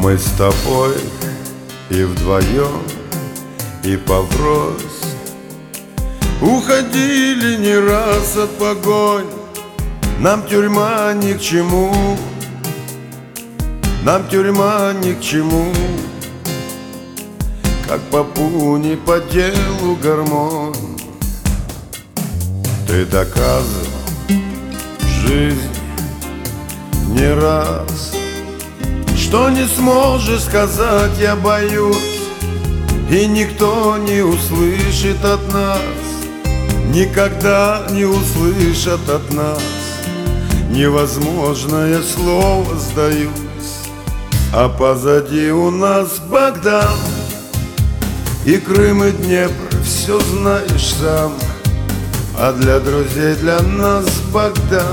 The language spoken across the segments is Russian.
Мы с тобой и вдвоем, и поврось уходили не раз от погонь. Нам тюрьма ни к чему, нам тюрьма ни к чему, как попуни по делу гармонь. Ты доказывал жизнь не раз, что не сможешь сказать, я боюсь, и никто не услышит от нас, никогда не услышат от нас. Невозможное слово, сдаюсь, а позади у нас Богдан и Крым, и Днепр, все знаешь сам. А для друзей, для нас Богдан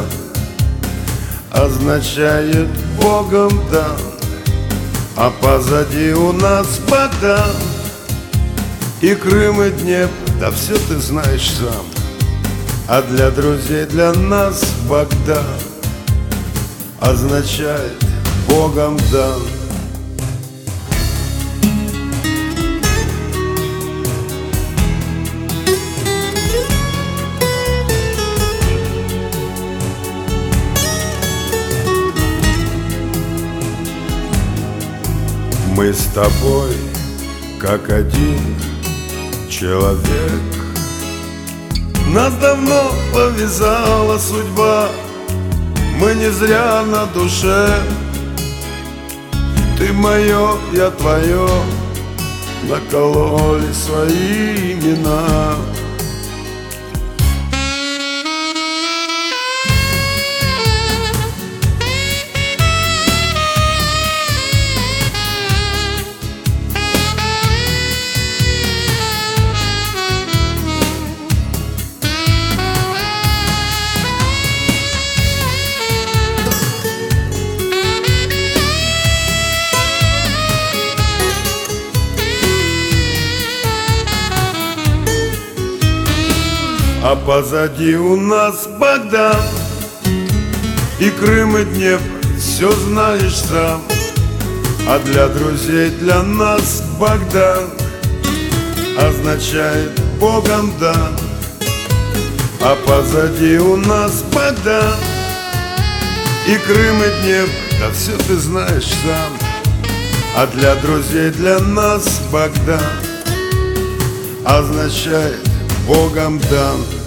означает Богом дан. А позади у нас Богдан и Крым, и Днепр, да все ты знаешь сам. А для друзей, для нас Богдан означает Богом дан. Мы с тобой как один человек, нас давно повязала судьба, мы не зря на душе. Ты мое, я твое, накололи свои имена. А позади у нас Богдан и Крым, и Днепр, все знаешь сам. А для друзей, для нас Богдан означает Богом дан. А позади у нас Богдан и Крым, и Днепр, да все ты знаешь сам. А для друзей, для нас Богдан означает Богом дан.